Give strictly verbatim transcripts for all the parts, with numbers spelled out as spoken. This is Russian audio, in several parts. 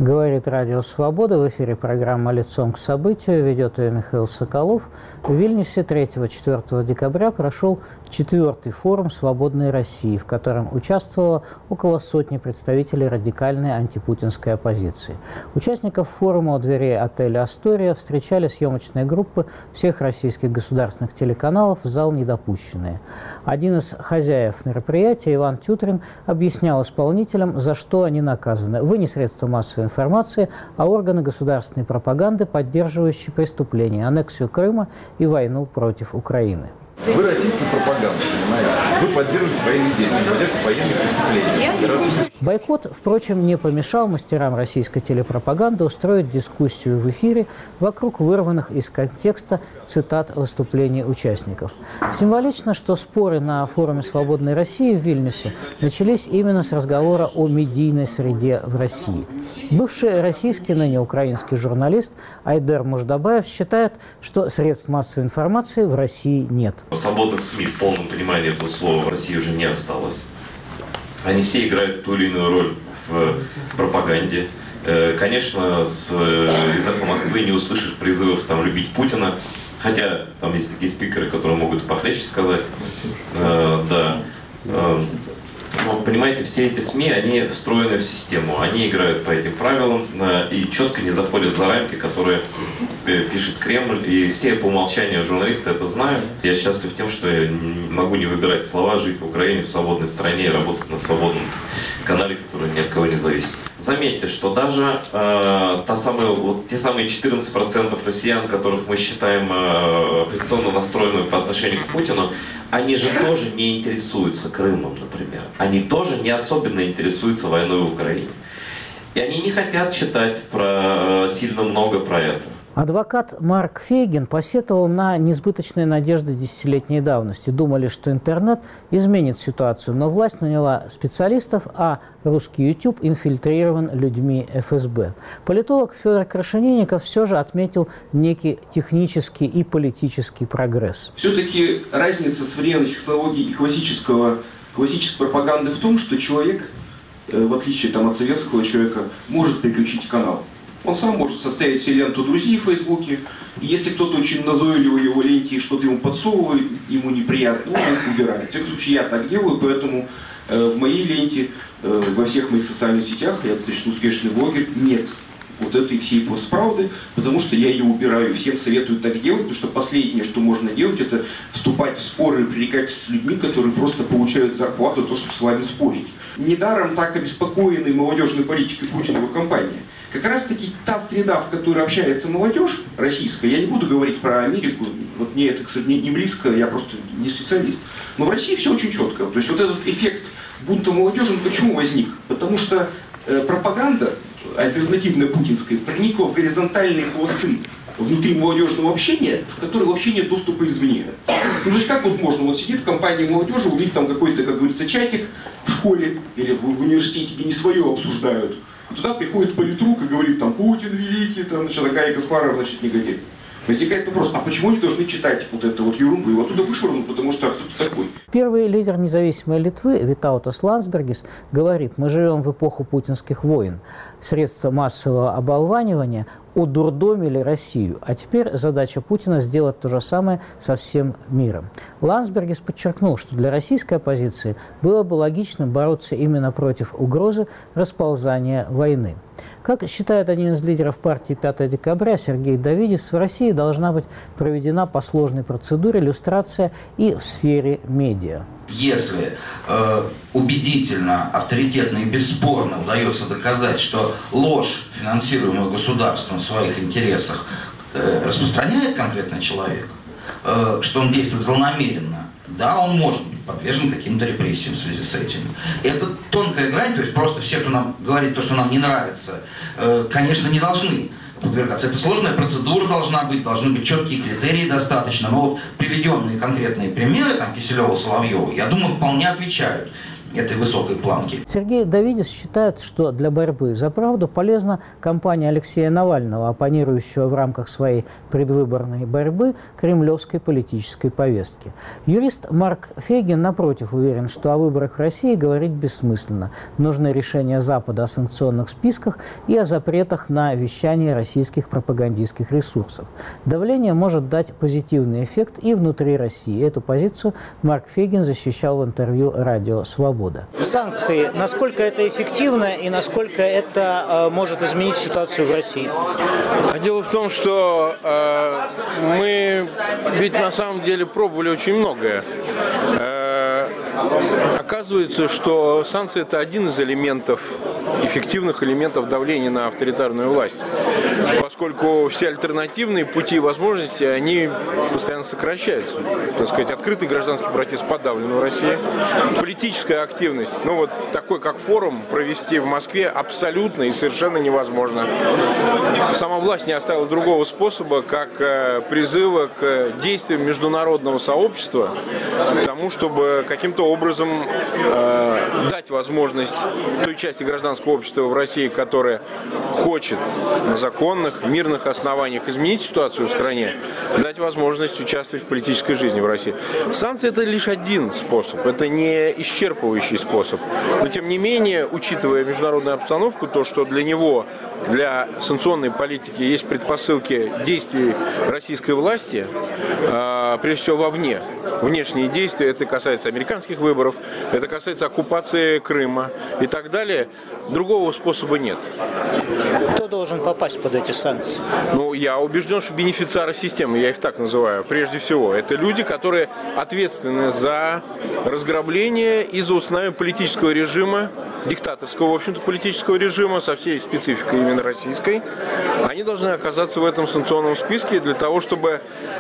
Говорит Радио Свобода. В эфире программа «Лицом к событию». Ведет ее Михаил Соколов. В Вильнюсе третьего-четвёртого декабря прошел четвертый форум «Свободной России», в котором участвовало около сотни представителей радикальной антипутинской оппозиции. Участников форума у дверей отеля «Астория» встречали съемочные группы всех российских государственных телеканалов, в зал недопущенные. Один из хозяев мероприятия, Иван Тютрин, объяснял исполнителям, за что они наказаны. Вы не средства массовой информации, а органы государственной пропаганды, поддерживающие преступления, аннексию Крыма и войну против Украины. Вы российская пропаганда, понимаете? Вы поддерживаете военные действия, поддерживаете военные преступления. Бойкот, впрочем, не помешал мастерам российской телепропаганды устроить дискуссию в эфире вокруг вырванных из контекста цитат выступлений участников. Символично, что споры на форуме «Свободной России» в Вильнюсе начались именно с разговора о медийной среде в России. Бывший российский, ныне украинский журналист Айдер Муждабаев считает, что средств массовой информации в России нет. Свободных СМИ в полном понимании этого слова в России уже не осталось. Они все играют ту или иную роль в пропаганде. Конечно, с, из эхо Москвы не услышишь призывов там, любить Путина, хотя там есть такие спикеры, которые могут похлеще сказать. Э, да. Э, но, понимаете, все эти СМИ, они встроены в систему, они играют по этим правилам э, и четко не заходят за рамки, которые пишет Кремль, и все по умолчанию журналисты это знают. Я счастлив тем, что я могу не выбирать слова, жить в Украине, в свободной стране и работать на свободном канале, который ни от кого не зависит. Заметьте, что даже э, та самая, вот, те самые четырнадцать процентов россиян, которых мы считаем э, оппозиционно настроенными по отношению к Путину, они же тоже не интересуются Крымом, например. Они тоже не особенно интересуются войной в Украине. И они не хотят читать про, э, сильно много про это. Адвокат Марк Фейгин посетовал на несбыточные надежды десятилетней давности. Думали, что интернет изменит ситуацию, но власть наняла специалистов, а русский YouTube инфильтрирован людьми эф эс бэ. Политолог Федор Крашенинников все же отметил некий технический и политический прогресс. Все-таки разница современных технологий и классического, классической пропаганды в том, что человек, в отличие там, от советского человека, может переключить канал. Он сам может составить себе ленту друзей в Фейсбуке, и если кто-то очень назойливо его ленте и что-то ему подсовывает, ему неприятно, он их убирает. В всяком случае, я так делаю, поэтому э, в моей ленте, э, во всех моих социальных сетях, я достаточно успешный блогер, нет вот этой всей постправды, потому что я ее убираю. Всем советую так делать, потому что последнее, что можно делать, это вступать в споры и пререкательства с людьми, которые просто получают зарплату за то, чтобы с вами спорить. Недаром так обеспокоены молодежной политикой Путинова кампания. Как раз таки та среда, в которой общается молодежь российская, я не буду говорить про Америку, вот мне это, кстати, не близко, я просто не специалист. Но в России все очень четко. То есть вот этот эффект бунта молодежи, он почему возник? Потому что э, пропаганда, альтернативная путинская, проникла в горизонтальные пласты внутри молодежного общения, в которое вообще нет доступа извне. Ну, то есть как вот можно, вот сидит в компании молодежи, увидеть там какой-то, как говорится, чатик в школе или в, в университете, где не свое обсуждают. И туда приходит политрук и говорит, там, Путин великий, там, значит, такая Каспаров, значит, негодяй. Возникает вопрос, а почему они должны читать вот эту вот ерунду? Его оттуда вышвырнут, потому что кто-то такой. Первый лидер независимой Литвы Витаутас Ландсбергис говорит, мы живем в эпоху путинских войн. Средства массового оболванивания удурдомили Россию, а теперь задача Путина сделать то же самое со всем миром. Ландсбергис подчеркнул, что для российской оппозиции было бы логичным бороться именно против угрозы расползания войны. Как считает один из лидеров партии пятого декабря Сергей Давидис, в России должна быть проведена по сложной процедуре люстрация и в сфере медиа. Если э, убедительно, авторитетно и бесспорно удается доказать, что ложь, финансируемая государством в своих интересах, э, распространяет конкретный человек, э, что он действует злонамеренно, да, он может быть подвержен каким-то репрессиям в связи с этим. Это тонкая грань, то есть просто все, кто нам говорит то, что нам не нравится, э, конечно, не должны подвергаться. Это сложная процедура должна быть, должны быть четкие критерии достаточно. Но вот приведенные конкретные примеры, там, Киселева, Соловьева, я думаю, вполне отвечают этой высокой планки. Сергей Давидис считает, что для борьбы за правду полезна кампания Алексея Навального, оппонирующего в рамках своей предвыборной борьбы кремлевской политической повестки. Юрист Марк Фейгин, напротив, уверен, что о выборах в России говорить бессмысленно. Нужны решения Запада о санкционных списках и о запретах на вещание российских пропагандистских ресурсов. Давление может дать позитивный эффект и внутри России. Эту позицию Марк Фейгин защищал в интервью радио «Свобода». Санкции, насколько это эффективно и насколько это э, может изменить ситуацию в России? А дело в том, что э, мы ведь на самом деле пробовали очень многое. Э, оказывается, что санкции – это один из элементов, эффективных элементов давления на авторитарную власть, поскольку все альтернативные пути и возможности, они постоянно сокращаются. Так сказать, открытый гражданский протест подавлен в России, политическая активность, ну вот такой, как форум, провести в Москве абсолютно и совершенно невозможно. Сама власть не оставила другого способа, как призыва к действиям международного сообщества, к тому, чтобы каким-то образом э, дать возможность той части гражданского общества в России, которая хочет на законных, мирных основаниях изменить ситуацию в стране, дать возможность участвовать в политической жизни в России. Санкции – это лишь один способ, это не исчерпывающий способ. Но, тем не менее, учитывая международную обстановку, то, что для него, для санкционной политики есть предпосылки действий российской власти, э, прежде всего вовне. Внешние действия, это касается американских выборов, это касается оккупации Крыма и так далее. Другого способа нет. Кто должен попасть под эти санкции? Ну, я убежден, что бенефициары системы, я их так называю, прежде всего, это люди, которые ответственны за разграбление и за установление политического режима, диктаторского, в общем-то, политического режима со всей спецификой именно российской. Они должны оказаться в этом санкционном списке для того, чтобы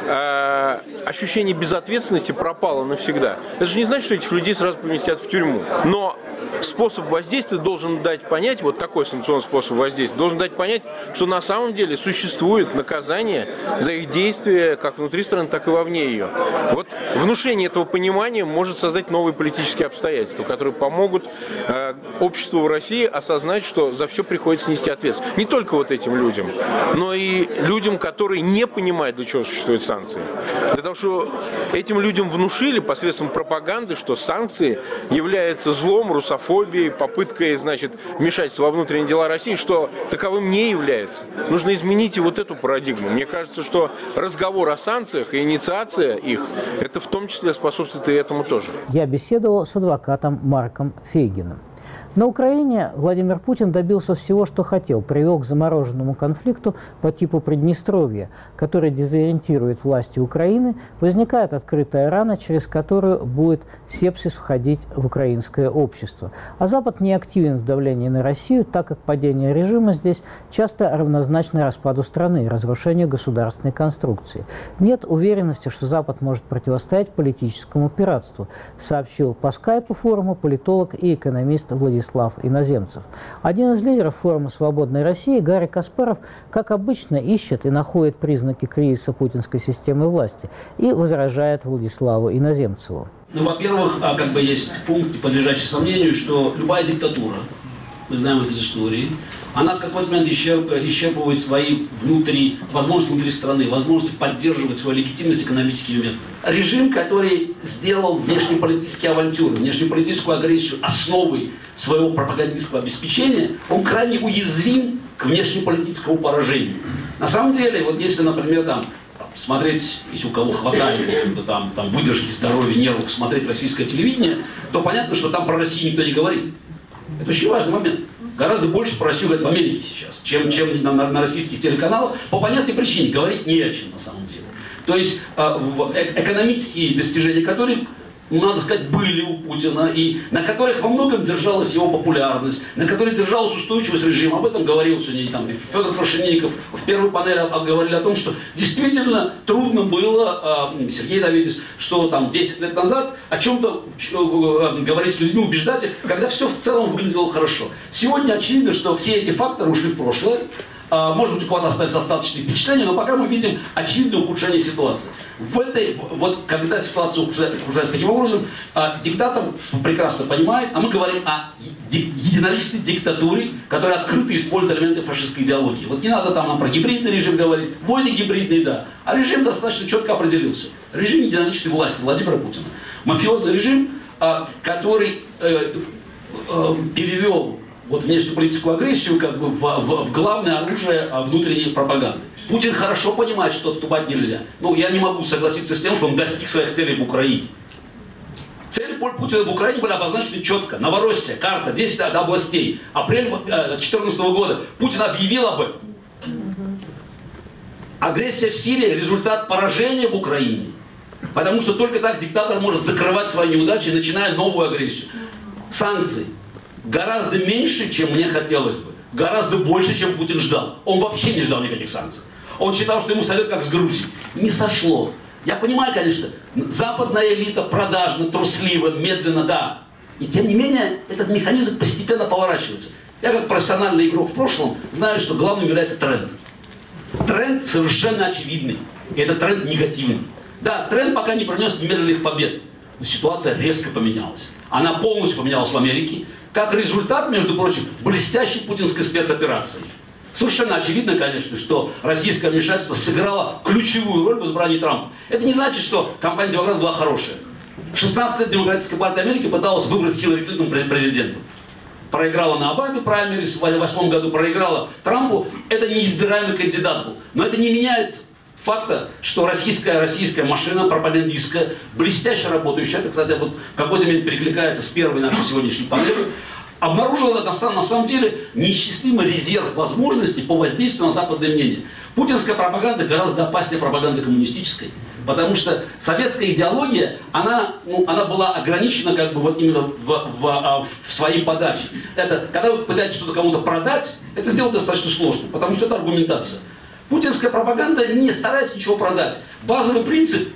э, ощущение безответственности пропало навсегда. Это же не значит, что этих людей сразу поместят в тюрьму. Но способ воздействия должен дать понять, вот такой санкционный способ воздействия, должен дать понять, что на самом деле существует наказание за их действия как внутри страны, так и вовне ее. Вот внушение этого понимания может создать новые политические обстоятельства, которые помогут э, обществу в России осознать, что за все приходится нести ответственность. Не только вот этим людям, но и людям, которые не понимают, для чего существуют санкции. Для того, что этим людям внушили посредством пропаганды, что санкции являются злом, русофобией, попыткой, значит, вмешательства во внутренние дела России, что таковым не является. Нужно изменить и вот эту парадигму. Мне кажется, что разговор о санкциях и инициация их, это в том числе способствует и этому тоже. Я беседовал с адвокатом Марком Фейгиным. На Украине Владимир Путин добился всего, что хотел, привел к замороженному конфликту по типу Приднестровья, который дезориентирует власти Украины, возникает открытая рана, через которую будет сепсис входить в украинское общество. А Запад не активен в давлении на Россию, так как падение режима здесь часто равнозначно распаду страны и разрушению государственной конструкции. Нет уверенности, что Запад может противостоять политическому пиратству, сообщил по скайпу форума политолог и экономист Владислав Иноземцев. Один из лидеров форума «Свободной России» Гарри Каспаров, как обычно, ищет и находит признаки кризиса путинской системы власти и возражает Владиславу Иноземцеву. Ну, во-первых, как бы есть пункт, подлежащий сомнению, что любая диктатура, мы знаем это из истории, она в какой-то момент исчерп, исчерпывает свои внутри, возможности внутри страны, возможности поддерживать свою легитимность экономическими методами. Режим, который сделал внешнеполитические авантюры, внешнеполитическую агрессию основой своего пропагандистского обеспечения, он крайне уязвим к внешнеполитическому поражению. На самом деле, вот если, например, там, смотреть, если у кого хватает там, там, выдержки, здоровья, нервов, смотреть российское телевидение, то понятно, что там про Россию никто не говорит. Это очень важный момент. Гораздо больше про Россию говорят в Америке сейчас, чем, чем на, на, на российских телеканалах. По понятной причине говорить не о чем на самом деле. То есть э, в, э, экономические достижения, которые, ну, надо сказать, были у Путина, и на которых во многом держалась его популярность, на которых держалась устойчивость режима. Об этом говорил сегодня там, Федор Крашенинников. В первой панели говорили о том, что действительно трудно было, э, Сергей Давидис, что там десять лет назад о чем-то э, говорить с людьми, убеждать их, когда все в целом выглядело хорошо. Сегодня очевидно, что все эти факторы ушли в прошлое. Может быть, у кого-то остались остаточные впечатления, но пока мы видим очевидное ухудшение ситуации. В этой, вот, когда ситуация ухудшается таким образом, диктатор прекрасно понимает, а мы говорим о единоличной диктатуре, которая открыто использует элементы фашистской идеологии. Вот не надо там нам про гибридный режим говорить, войны гибридные, да, а режим достаточно четко определился. Режим единоличной власти Владимира Путина. Мафиозный режим, который перевел вот внешнеполитическую агрессию как бы в, в, в главное оружие внутренней пропаганды. Путин хорошо понимает, что отступать нельзя. Ну, я не могу согласиться с тем, что он достиг своих целей в Украине. Цели Путина в Украине были обозначены четко. Новороссия, карта, десять областей. Апрель две тысячи четырнадцатого года. Путин объявил об этом. Агрессия в Сирии – результат поражения в Украине. Потому что только так диктатор может закрывать свои неудачи, начиная новую агрессию. Санкции. Гораздо меньше, чем мне хотелось бы. Гораздо больше, чем Путин ждал. Он вообще не ждал никаких санкций. Он считал, что ему сойдет как с Грузией. Не сошло. Я понимаю, конечно, западная элита продажна, труслива, медленно, да. И тем не менее, этот механизм постепенно поворачивается. Я как профессиональный игрок в прошлом знаю, что главным является тренд. Тренд совершенно очевидный. И это тренд негативный. Да, тренд пока не принес немедленных побед. Но ситуация резко поменялась. Она полностью поменялась в Америке. Как результат, между прочим, блестящей путинской спецоперации. Совершенно очевидно, конечно, что российское вмешательство сыграло ключевую роль в избрании Трампа. Это не значит, что кампания демократов была хорошая. шестнадцать лет Демократическая партия Америки пыталась выбрать Хиллари Клинтон президентом. Проиграла на Обаме праймерис, в две тысячи восьмом году проиграла Трампу. Это неизбираемый кандидат был. Но это не меняет факта, что российская, российская машина пропагандистская, блестяще работающая, это, кстати, вот в какой-то мере перекликается с первой нашей сегодняшней панелью, обнаружила на, на самом деле неисчислимый резерв возможностей по воздействию на западное мнение. Путинская пропаганда гораздо опаснее пропаганды коммунистической, потому что советская идеология, она, ну, она была ограничена как бы вот именно в, в, в, в своей подаче. Это, когда вы пытаетесь что-то кому-то продать, это сделать достаточно сложно, потому что это аргументация. Путинская пропаганда не старается ничего продать. Базовый принцип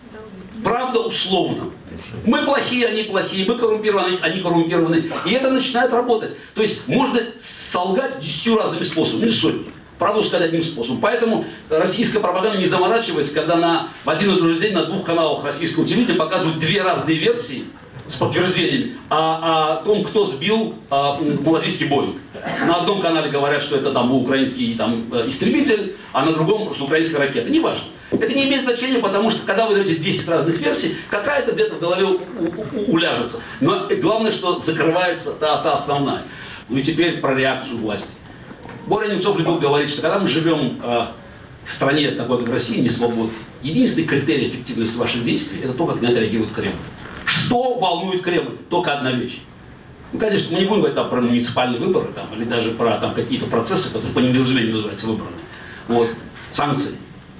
– правда условно. Мы плохие, они плохие, мы коррумпированы, они коррумпированы. И это начинает работать. То есть можно солгать десятью разными способами, или сотни. Правду сказать одним способом. Поэтому российская пропаганда не заморачивается, когда на, в один и тот же день на двух каналах российского телевидения показывают две разные версии с подтверждениями о, о том, кто сбил а, малазийский Боинг. На одном канале говорят, что это там был украинский там, истребитель, а на другом просто украинская ракета. Неважно. Это не имеет значения, потому что когда вы даете десять разных версий, какая-то где-то в голове у, у, уляжется. Но главное, что закрывается та, та основная. Ну и теперь про реакцию власти. Боря Немцов любил говорить, что когда мы живем э, в стране такой, как Россия, не свободной, единственный критерий эффективности ваших действий – это то, как на это реагирует Кремль. Что волнует Кремль? Только одна вещь. Ну, конечно, мы не будем говорить там, про муниципальные выборы там, или даже про там, какие-то процессы, которые по недоразумению называются выборами. Вот. Санкции.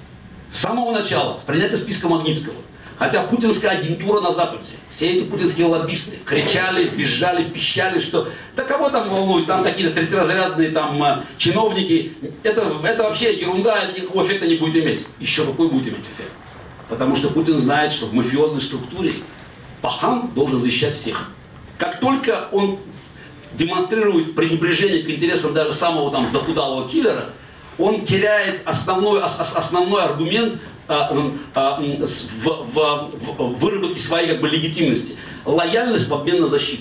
С самого начала, с принятия списка Магнитского, хотя путинская агентура на Западе, все эти путинские лоббисты кричали, визжали, пищали, что да кого там волнует, там какие-то третьеразрядные там чиновники, это, это вообще ерунда, это никакого эффекта не будет иметь. Еще какой будет иметь эффект? Потому что Путин знает, что в мафиозной структуре пахан должен защищать всех. Как только он демонстрирует пренебрежение к интересам даже самого там захудалого киллера, он теряет основной, основной аргумент а, а, в, в, в выработке своей как бы, легитимности. Лояльность в обмен на защиту.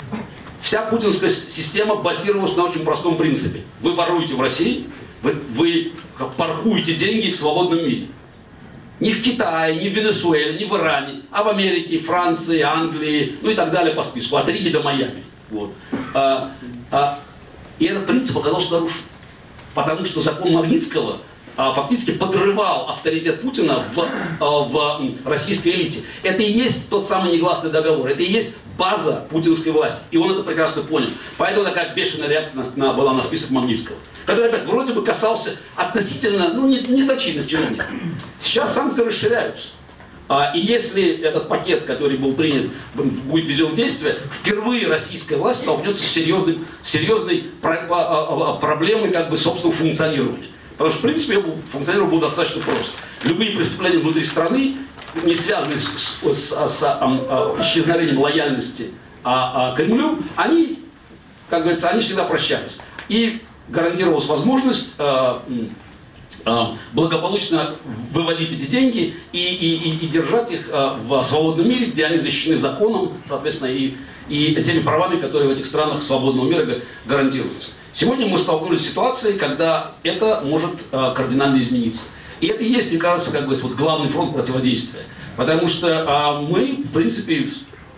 Вся путинская система базировалась на очень простом принципе. Вы воруете в России, вы, вы паркуете деньги в свободном мире. Не в Китае, не в Венесуэле, не в Иране, а в Америке, Франции, Англии, ну и так далее по списку, от Риги до Майами. Вот. А, а, и этот принцип оказался нарушен. Потому что закон Магнитского а, фактически подрывал авторитет Путина в, а, в российской элите. Это и есть тот самый негласный договор, это и есть база путинской власти. И он это прекрасно понял. Поэтому такая бешеная реакция на, на, была на список Магнитского, который опять вроде бы касался относительно, ну, не, незначительных чиновников. Сейчас санкции расширяются. А, и если этот пакет, который был принят, будет введен в действие, впервые российская власть столкнется с серьезной, с серьезной про, проблемой как бы, собственного функционирования. Потому что, в принципе, функционирование было достаточно просто. Любые преступления внутри страны, не связанные с, с, с, с а, а, исчезновением лояльности а, а, Кремлю, они, как говорится, они всегда прощались. И гарантировалась возможность э, э, благополучно выводить эти деньги и, и, и, и держать их э, в свободном мире, где они защищены законом, соответственно, и, и теми правами, которые в этих странах свободного мира гарантируются. Сегодня мы столкнулись с ситуацией, когда это может э, кардинально измениться. И это и есть, мне кажется, как бы вот главный фронт противодействия. Потому что э, мы, в принципе,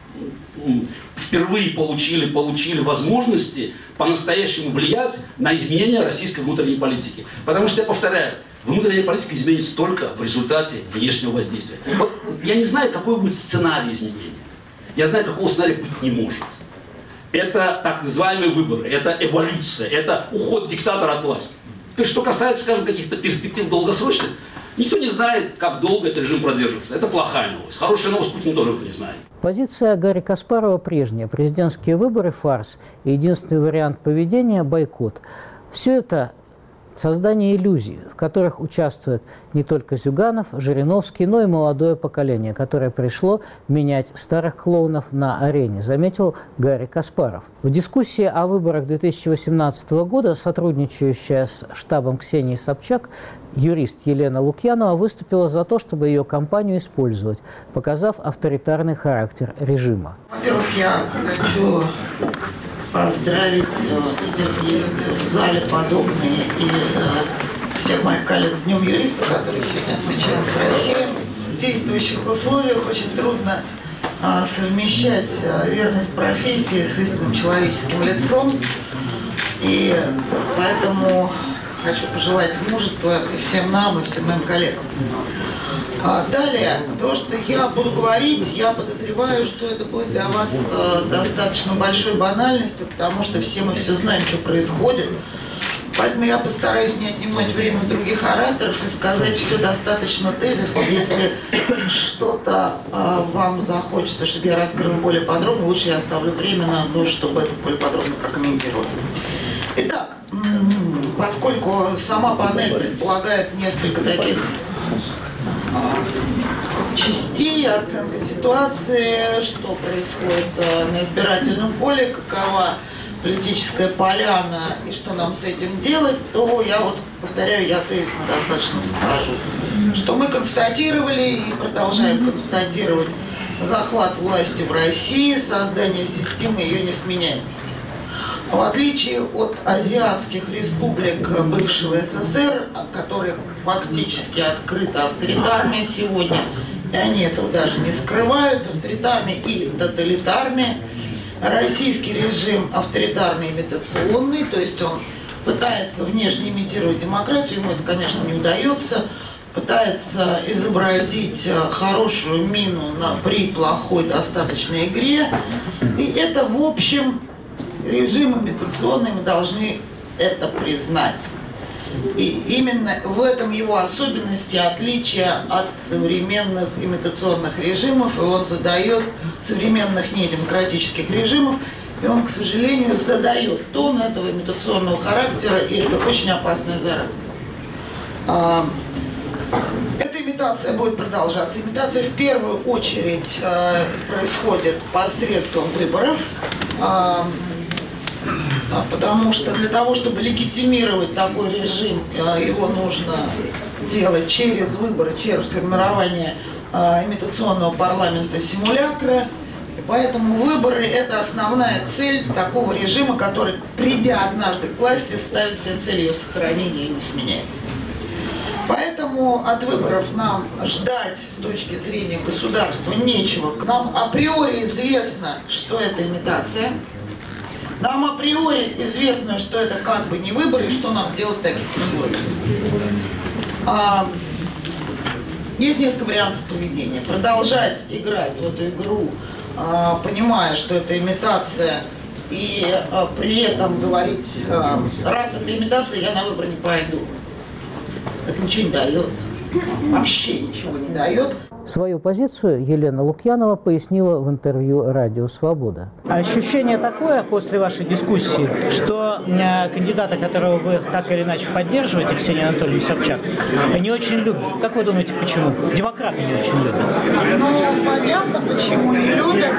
впервые получили, получили возможности по-настоящему влиять на изменения российской внутренней политики. Потому что, я повторяю, внутренняя политика изменится только в результате внешнего воздействия. Вот я не знаю, какой будет сценарий изменения. Я знаю, какого сценария быть не может. Это так называемые выборы, это эволюция, это уход диктатора от власти. Теперь, что касается, скажем, каких-то перспектив долгосрочных, никто не знает, как долго этот режим продержится. Это плохая новость. Хорошая новость, Путин тоже это не знает. Позиция Гарри Каспарова прежняя. Президентские выборы – фарс. И единственный вариант поведения – бойкот. Все это создание иллюзий, в которых участвуют не только Зюганов, Жириновский, но и молодое поколение, которое пришло менять старых клоунов на арене, заметил Гарри Каспаров. В дискуссии о выборах две тысячи восемнадцатого года сотрудничающая с штабом Ксении Собчак юрист Елена Лукьянова выступила за то, чтобы ее кампанию использовать, показав авторитарный характер режима. Во-первых, я хочу поздравить, где есть в зале подобные, и э, всех моих коллег с Днем юриста, который сегодня отмечается в России. В действующих условиях очень трудно э, совмещать э, верность профессии с истинным человеческим лицом. И поэтому хочу пожелать мужества и всем нам, и всем моим коллегам. А далее, то, что я буду говорить, я подозреваю, что это будет для вас э, достаточно большой банальностью, потому что все мы все знаем, что происходит. Поэтому я постараюсь не отнимать время других ораторов и сказать все достаточно тезисно. Если что-то э, вам захочется, чтобы я раскрыла более подробно, лучше я оставлю время на то, чтобы это более подробно прокомментировать. Итак, поскольку сама панель предполагает несколько таких частей, оценка ситуации, что происходит на избирательном поле, какова политическая поляна и что нам с этим делать, то я вот, повторяю, я тезисно достаточно скажу, что мы констатировали и продолжаем констатировать захват власти в России, создание системы ее несменяемости. В отличие от азиатских республик бывшего СССР, которые фактически открыто авторитарные сегодня, и они этого даже не скрывают, авторитарные или тоталитарные, российский режим авторитарный имитационный, то есть он пытается внешне имитировать демократию, ему это, конечно, не удается, пытается изобразить хорошую мину на, при плохой достаточной игре, и это, в общем, режим имитационный, мы должны это признать. И именно в этом его особенности, отличие от современных имитационных режимов, и он задает современных недемократических режимов, и он, к сожалению, задает тон этого имитационного характера, и это очень опасная зараза. Эта имитация будет продолжаться. Имитация в первую очередь происходит посредством выборов. Потому что для того, чтобы легитимировать такой режим, его нужно делать через выборы, через формирование имитационного парламента симулякра. И поэтому выборы – это основная цель такого режима, который, придя однажды к власти, ставит себе цель ее сохранения и несменяемости. Поэтому от выборов нам ждать с точки зрения государства нечего. Нам априори известно, что это имитация. Нам априори известно, что это как бы не выборы, и что нам делать в таких условиях. А, есть несколько вариантов поведения. Продолжать играть в эту игру, а, понимая, что это имитация, и а, при этом говорить, а, раз это имитация, я на выборы не пойду. Это ничего не дает. Вообще ничего не дает. Свою позицию Елена Лукьянова пояснила в интервью «Радио Свобода». Ощущение такое после вашей дискуссии, что э, кандидата, которого вы так или иначе поддерживаете, Ксения Анатольевна Собчак, не очень любят. Как вы думаете, почему? Демократы не очень любят. Ну, понятно, почему не любят.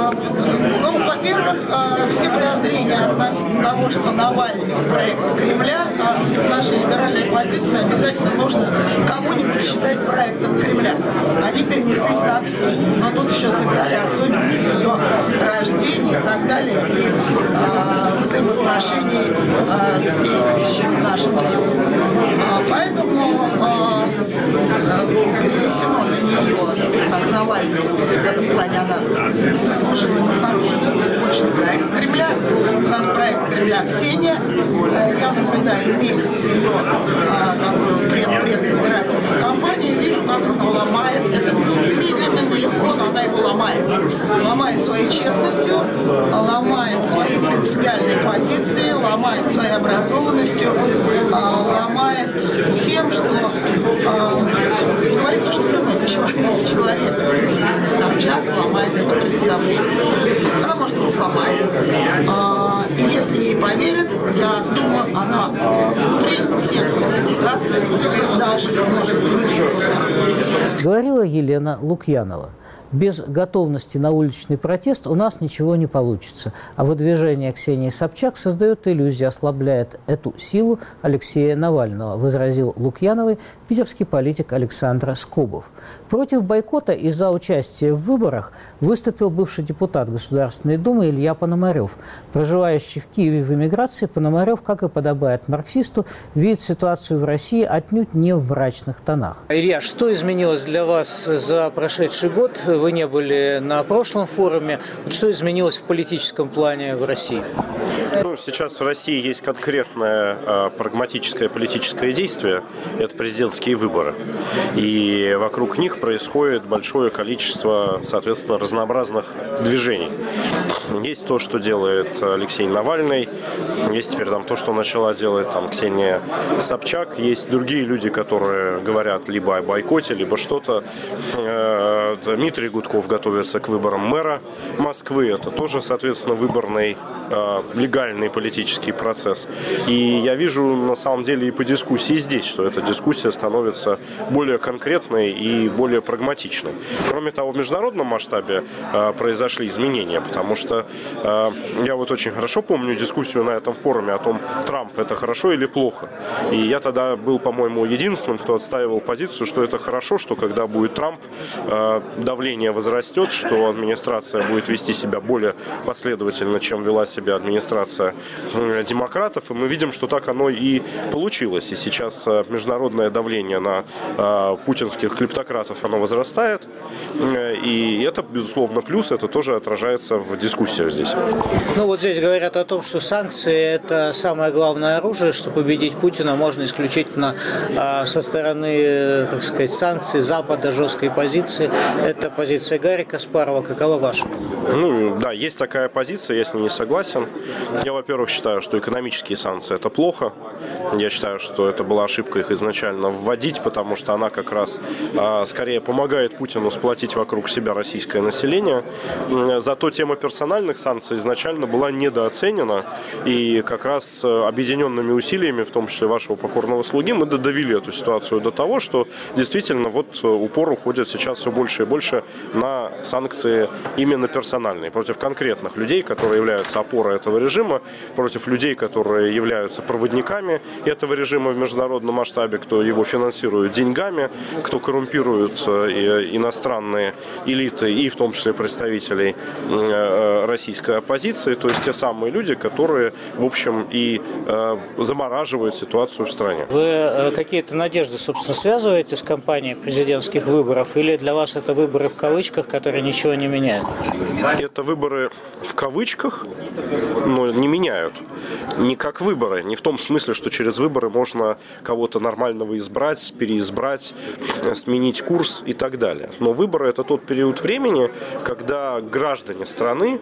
Ну, во-первых, все подозрения относительно того, что Навальный проект Кремля, а наша либеральная позиция, обязательно нужно кого-нибудь считать проектом Кремля. Они перенеслись на Ксению, но тут еще сыграли особенности ее рождения и так далее, и э, взаимоотношений э, с действующим нашим всем. А, поэтому э, перенесено на нее, теперь на Навальный, в этом плане она заслужила ему хорошую услугу, больше не проект Кремля. У нас проект Кремля Ксения. Я наблюдаю месяц ее а, такую пред, предизбирательную кампанию, вижу, как она ломает это мнение. Медленно, нелегко, но она его ломает. Ломает своей честностью, ломает своей принципиальной позицией, ломает своей образованностью, а, ломает тем, что а, говорит то, что думает человек. человек. Ксения Собчак ломает это представление. Она может его сломать. А, и если ей поверят, я думаю, она при всех фальсификациях даже может выйти во второй тур. Говорила Елена Лукьянова. Без готовности на уличный протест у нас ничего не получится. А выдвижение Ксении Собчак создает иллюзию, ослабляет эту силу Алексея Навального, возразил Лукьяновой питерский политик Александр Скобов. Против бойкота и за участие в выборах выступил бывший депутат Государственной Думы Илья Пономарев. Проживающий в Киеве в эмиграции, Пономарев, как и подобает марксисту, видит ситуацию в России отнюдь не в мрачных тонах. Илья, что изменилось для вас за прошедший год? Вы не были на прошлом форуме. Что изменилось в политическом плане в России? Ну, сейчас в России есть конкретное э, прагматическое политическое действие. Это президентские выборы. И вокруг них происходит большое количество, соответственно, разнообразных движений. Есть то, что делает Алексей Навальный. Есть теперь там то, что начала делать там Ксения Собчак. Есть другие люди, которые говорят либо о бойкоте, либо что-то. Э, Дмитрий Гудков готовится к выборам мэра Москвы. Это тоже, соответственно, выборный э, легальный политический процесс. И я вижу, на самом деле, и по дискуссии здесь, что эта дискуссия становится более конкретной и более прагматичной. Кроме того, в международном масштабе э, произошли изменения, потому что э, я вот очень хорошо помню дискуссию на этом форуме о том, Трамп это хорошо или плохо. И я тогда был, по-моему, единственным, кто отстаивал позицию, что это хорошо, что когда будет Трамп, э, давление возрастет, что администрация будет вести себя более последовательно, чем вела себя администрация демократов. И мы видим, что так оно и получилось. И сейчас международное давление на э, путинских клептократов, оно возрастает. И это, безусловно, плюс. Это тоже отражается в дискуссиях здесь. Ну вот здесь говорят о том, что санкции – это самое главное оружие, что победить Путина можно исключительно э, со стороны, так сказать, санкций Запада, жесткой позиции. Это позиция Гарри Каспарова. Какова ваша? Ну, да, есть такая позиция, я с ней не согласен. Я, во-первых, считаю, что экономические санкции – это плохо. Я считаю, что это была ошибка их изначально вводить, потому что она как раз а, скорее помогает Путину сплотить вокруг себя российское население. Зато тема персональных санкций изначально была недооценена. И как раз объединенными усилиями, в том числе вашего покорного слуги, мы довели эту ситуацию до того, что действительно вот упор уходит сейчас все больше и больше на санкции именно персональные, против конкретных людей, которые являются опорой этого режима, против людей, которые являются проводниками этого режима в международном масштабе, кто его финансирует деньгами, кто коррумпирует иностранные элиты и в том числе представителей российской оппозиции, то есть те самые люди, которые, в общем, и замораживают ситуацию в стране. Вы какие-то надежды, собственно, связываете с кампанией президентских выборов, или для вас это выборы в кавычках, которые ничего не меняют? Это выборы в кавычках, но не меняют. Не как выборы, не в том смысле, что через выборы можно кого-то нормального избрать, переизбрать, сменить курс и так далее. Но выборы – это тот период времени, когда граждане страны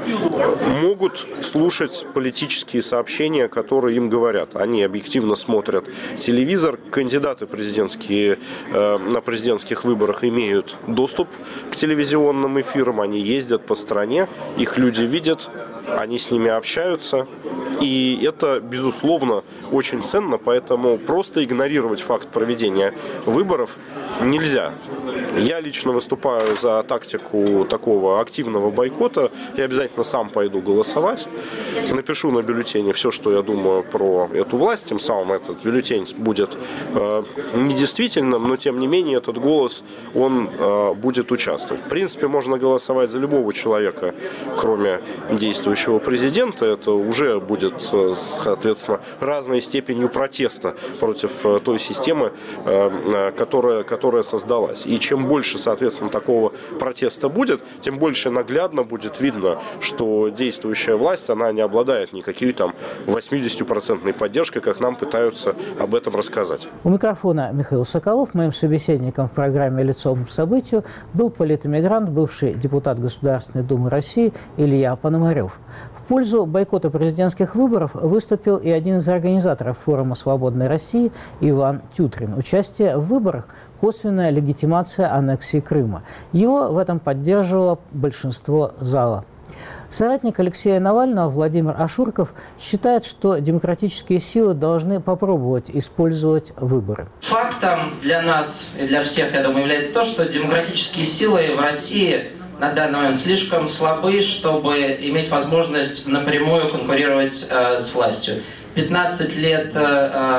могут слушать политические сообщения, которые им говорят. Они объективно смотрят телевизор, кандидаты президентские, э, на президентских выборах имеют доступ к телевизионным эфирам, они ездят по стране, их люди видят, они с ними общаются. И это, безусловно, очень ценно, поэтому просто игнорировать факт проведения выборов нельзя. Я лично выступаю за тактику такого активного бойкота. Я обязательно сам пойду голосовать. Напишу на бюллетене все, что я думаю про эту власть. Тем самым этот бюллетень будет э, недействительным, но тем не менее этот голос, он э, будет участвовать. В принципе, можно голосовать за любого человека, кроме действующего президента. Это уже будет, соответственно, разной степенью протеста против той системы, которая, которая создалась. И чем больше, соответственно, такого протеста будет, тем больше наглядно будет видно, что действующая власть, она не обладает никакой там восьмидесятипроцентной поддержкой, как нам пытаются об этом рассказать. У микрофона Михаил Соколов. Моим собеседником в программе «Лицом к событию» был политэмигрант, бывший депутат Государственной Думы России Илья Пономарев. В пользу бойкота президентских выборов выступил и один из организаторов форума «Свободной России» Иван Тютрин. Участие в выборах – косвенная легитимация аннексии Крыма. Его в этом поддерживало большинство зала. Соратник Алексея Навального Владимир Ашурков считает, что демократические силы должны попробовать использовать выборы. Фактом для нас и для всех, я думаю, является то, что демократические силы в России на данный момент слишком слабы, чтобы иметь возможность напрямую конкурировать э, с властью. пятнадцать лет э,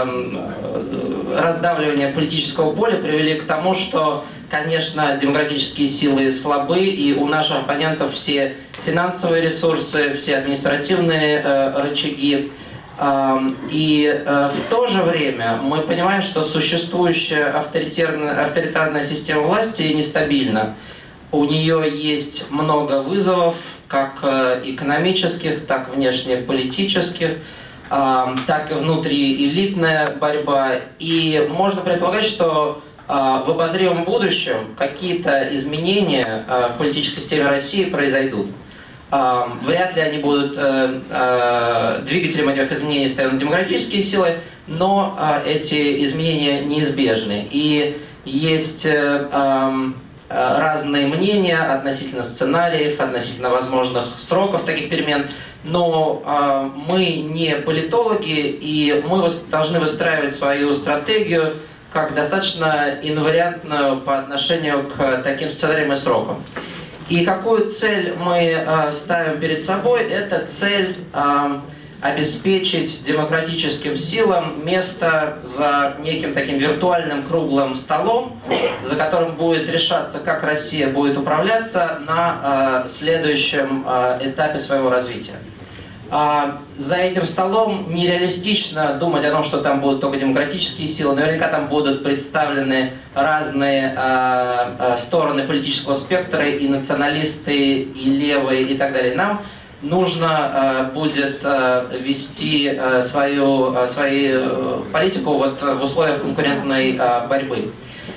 э, раздавливания политического поля привели к тому, что, конечно, демократические силы слабы, и у наших оппонентов все финансовые ресурсы, все административные э, рычаги. Э, и э, в то же время мы понимаем, что существующая авторитарная, авторитарная система власти нестабильна. У нее есть много вызовов, как экономических, так и внешнеполитических, так и внутриэлитная борьба. И можно предполагать, что в обозримом будущем какие-то изменения в политической системе России произойдут. Вряд ли они будут двигателем этих изменений станут демократические силы, но эти изменения неизбежны. И есть разные мнения относительно сценариев, относительно возможных сроков таких перемен, но э, мы не политологи, и мы должны выстраивать свою стратегию как достаточно инвариантную по отношению к таким сценариям и срокам. И какую цель мы э, ставим перед собой? Это цель э, обеспечить демократическим силам место за неким таким виртуальным круглым столом, за которым будет решаться, как Россия будет управляться на э, следующем э, этапе своего развития. А за этим столом нереалистично думать о том, что там будут только демократические силы. Наверняка там будут представлены разные э, э, стороны политического спектра, и националисты, и левые, и так далее. Нам нужно э, будет э, вести э, свою, э, свою э, политику вот, в условиях конкурентной э, борьбы.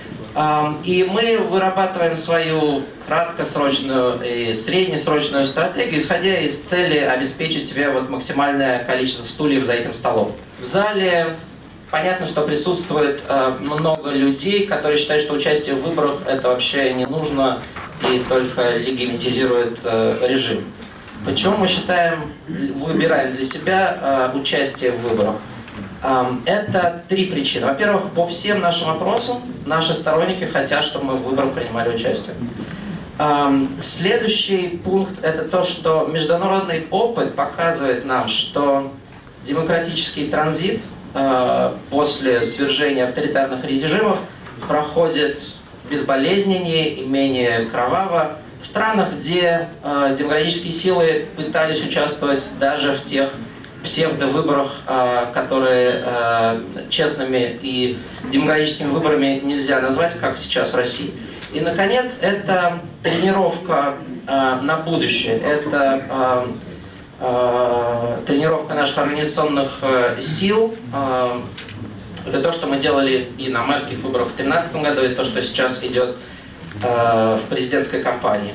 Э, и мы вырабатываем свою краткосрочную и среднесрочную стратегию, исходя из цели обеспечить себе вот максимальное количество стульев за этим столом. В зале понятно, что присутствует э, много людей, которые считают, что участие в выборах это вообще не нужно и только легитимизирует э, режим. Почему мы считаем, выбираем для себя э, участие в выборах? Э, это три причины. Во-первых, по всем нашим опросам наши сторонники хотят, чтобы мы в выборах принимали участие. Э, следующий пункт – это то, что международный опыт показывает нам, что демократический транзит э, после свержения авторитарных режимов проходит безболезненнее и менее кроваво в странах, где э, демократические силы пытались участвовать даже в тех псевдовыборах, э, которые э, честными и демократическими выборами нельзя назвать, как сейчас в России. И, наконец, это тренировка э, на будущее. Это э, э, тренировка наших организационных э, сил. Э, это то, что мы делали и на мэрских выборах в две тысячи тринадцатом году, и то, что сейчас идет в президентской кампании.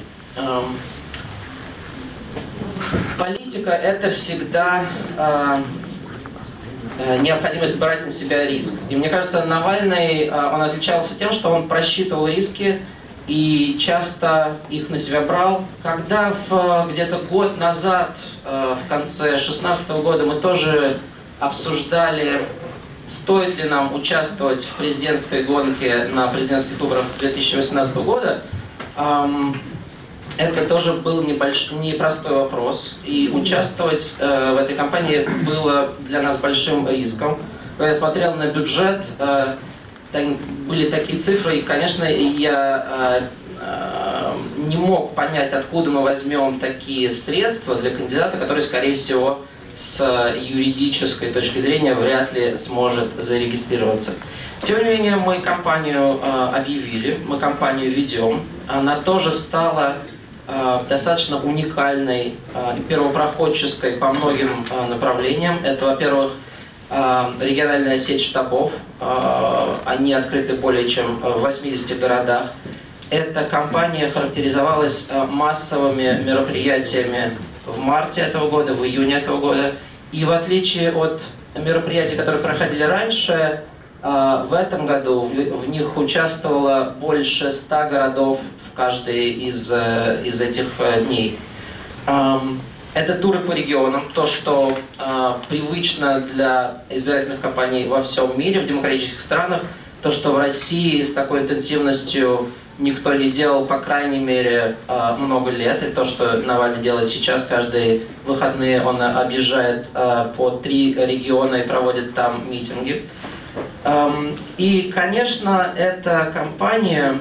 Политика – это всегда необходимость брать на себя риск. И мне кажется, Навальный, он отличался тем, что он просчитывал риски и часто их на себя брал. Когда где-то год назад, в конце две тысячи шестнадцатого года, мы тоже обсуждали, стоит ли нам участвовать в президентской гонке на президентских выборах две тысячи восемнадцатого года, это тоже был небольш... непростой вопрос. И участвовать э, в этой кампании было для нас большим риском. Когда я смотрел на бюджет, э, так, были такие цифры, и, конечно, я э, э, не мог понять, откуда мы возьмем такие средства для кандидата, который, скорее всего, с юридической точки зрения вряд ли сможет зарегистрироваться. Тем не менее, мы кампанию э, объявили, мы кампанию ведем. Она тоже стала э, достаточно уникальной э, и первопроходческой по многим э, направлениям. Это, во-первых, э, региональная сеть штабов. Э, они открыты более чем в восьмидесяти городах. Эта кампания характеризовалась э, массовыми мероприятиями в марте этого года, в июне этого года. И в отличие от мероприятий, которые проходили раньше, в этом году в них участвовало больше ста городов в каждой из, из этих дней. Это туры по регионам, то, что привычно для избирательных кампаний во всем мире, в демократических странах, то, что в России с такой интенсивностью никто не делал, по крайней мере, много лет. И то, что Навальный делает сейчас, каждые выходные он объезжает по три региона и проводит там митинги. И, конечно, эта кампания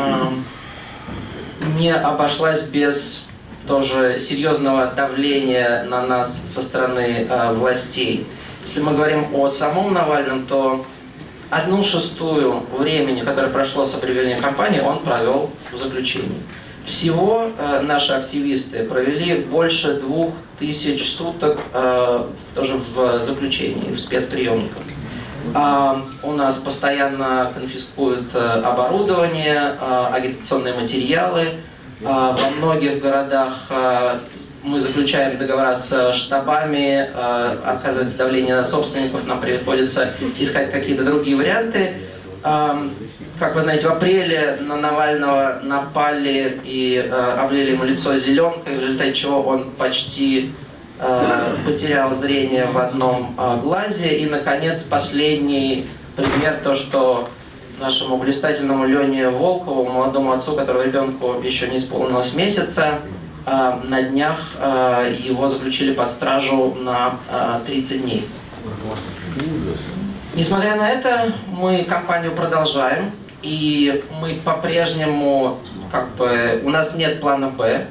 не обошлась без тоже серьезного давления на нас со стороны властей. Если мы говорим о самом Навальном, то одну шестую времени, которое прошло с объявления кампании, он провел в заключении. Всего э, наши активисты провели больше двух тысяч суток э, тоже в заключении, в спецприемниках. А, у нас постоянно конфискуют э, оборудование, э, агитационные материалы. Э, во многих городах э, мы заключаем договора с штабами, э, оказывается давление на собственников, нам приходится искать какие-то другие варианты. Э, как вы знаете, в апреле на Навального напали и э, облили ему лицо зеленкой, в результате чего он почти э, потерял зрение в одном э, глазе. И, наконец, последний пример, то, что нашему блистательному Лене Волкову, молодому отцу, которого ребенку еще не исполнилось месяца, на днях его заключили под стражу на тридцать дней. Несмотря на это, мы кампанию продолжаем, и мы по-прежнему, как бы, у нас нет плана «Б».